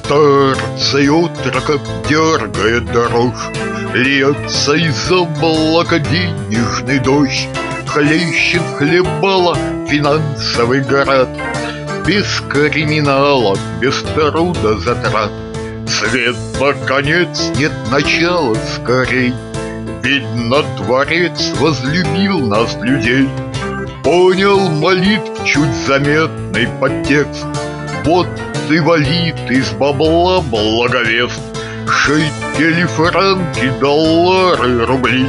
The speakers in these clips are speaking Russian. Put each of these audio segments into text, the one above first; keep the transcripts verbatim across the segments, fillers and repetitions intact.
Старцы утрока дергает дрожь, льется из облака денежный дождь, хлещет хлебала финансовый город. Без криминала, без труда затрат, свет наконец, нет начала скорей. Видно, Творец возлюбил нас, людей, понял молитв чуть заметный подтекст. Вот и валит из бабла благовест, шекели, франки, доллары, рубли,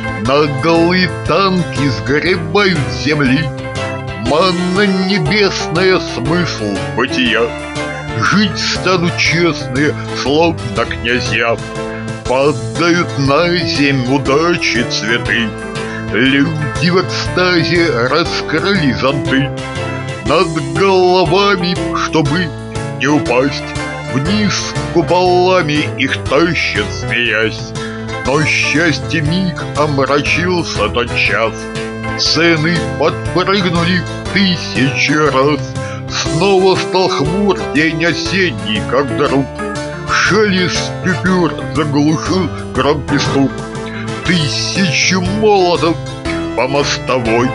наглые танки сгребают с земли. Манна небесная, смысл бытия, жить станут честные, словно князья. Падают на земь удачи цветы, люди в экстазе раскрыли зонты. Над головами, чтобы не упасть, вниз куполами их тащат, смеясь. Но счастье миг омрачился тот час, цены подпрыгнули тысячи раз. Снова стал хмур день осенний, как вдруг шелест пюпюр заглушил громкий стук. Тысячи молотов по мостовой,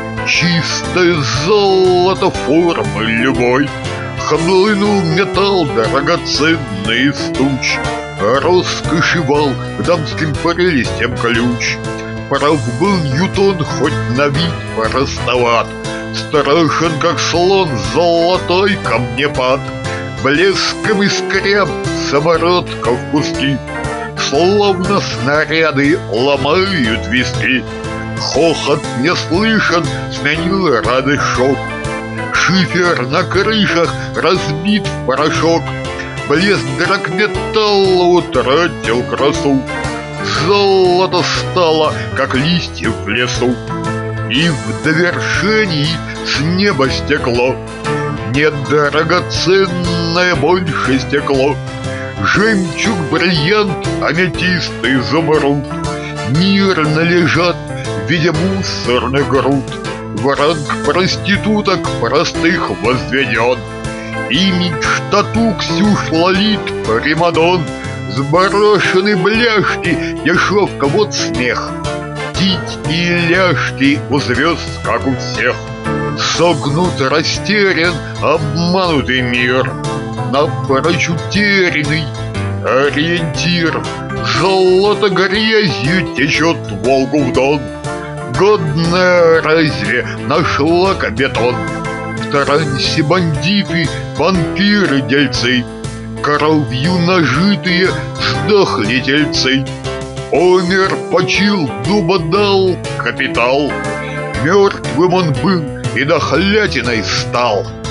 чистое золото формы любой. Хлынул металл драгоценный из туч, роскоши вал к дамским прелестям ключ. Прав был Ньютон, хоть на вид простоват, страшен, как слон, золотой камнепад. Блеском искрям самородков куски, словно снаряды ломают виски. Хохот не слышен, сменил радость шок. Шифер на крышах разбит в порошок, блеск драгметалла утратил красу. Золото стало, как листьев в лесу, и в довершении с неба стекло. Не драгоценное больше стекло, жемчуг, бриллиант, аметист, изумруд мирно лежат в виде мусорных груд. В ранг проституток простых возведен имидж тату Ксюш Лолит примадон. Сброшены бляшки, дешевка, вот смех, тить и ляжки у звезд, как у всех. Согнут, растерян, обманутый мир, напрочь утерянный ориентир. Золото грязью течет Волгу в Дон, годная разве нашла бетон? В трансе бандиты, вампиры, дельцы, кровью нажитые сдохли тельцы. Умер, почил, дуба дал капитал, мертвым он был и дохлятиной стал.